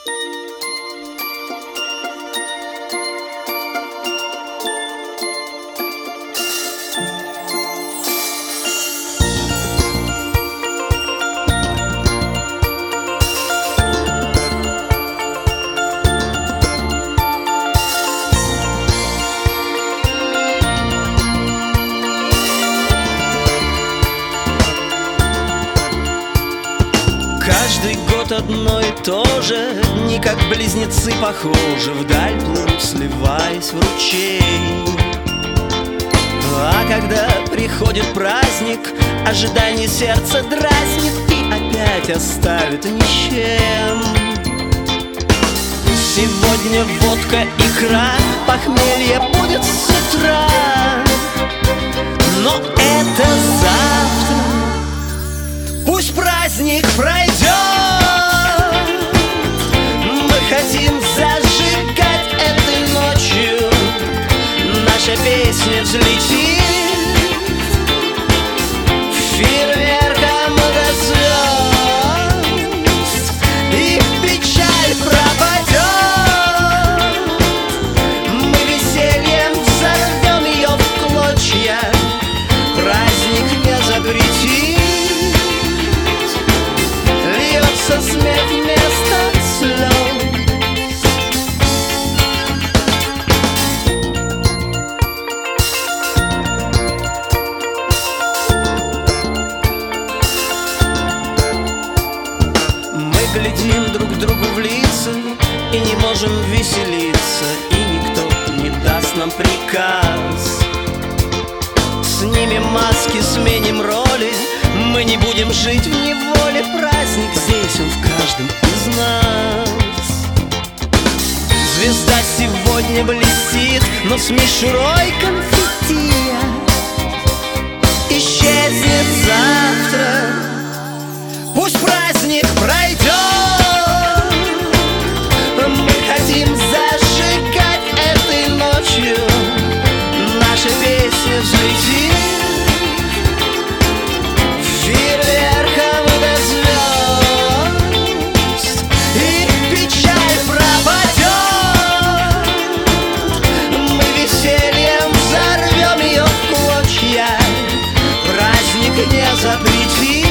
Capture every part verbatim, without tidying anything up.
Каждый год одно и то же, дни как близнецы похожи, вдаль плывут, сливаясь в ручей. А когда приходит праздник, ожидание сердца дразнит и опять оставит ни с чем. Сегодня водка, икра, похмелье будет с утра, но это завтра. Пусть праздник пройдет. Мы хотим зажигать этой ночью, наша песня взлетит фейерверком до звезд, и печаль пропадет. Мы весельем взорвем ее в клочья, праздник не запретит. Смех вместо слез. Мы глядим друг другу в лица и не можем веселиться, и никто не даст нам приказ. Снимем маски, сменим роли, мы не будем жить в неволе. Праздник здесь, он в каждом из нас. Звезда сегодня блестит, но с мишурой конфетти исчезнет завтра. Пусть праздник пройдет. Мы хотим зажигать этой ночью, наша песня взлетит фейерверком до звезд, и печаль пропадет. Мы весельем взорвем ее в клочья, праздник не запретит.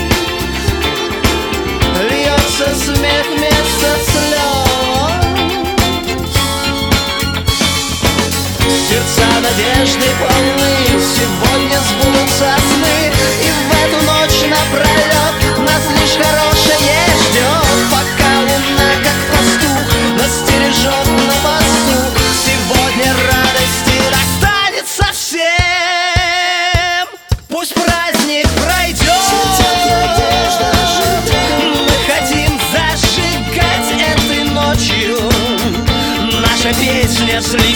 Льется смех вместо слез. Сердца надежды полны, сегодня сбудутся сны, и в эту ночь напролет нас лишь хорошее ждет. Пока луна, как пастух, нас стережет на посту, сегодня радости достанется всем. Пусть праздник пройдет. Мы хотим зажигать этой ночью, наша песня взлетит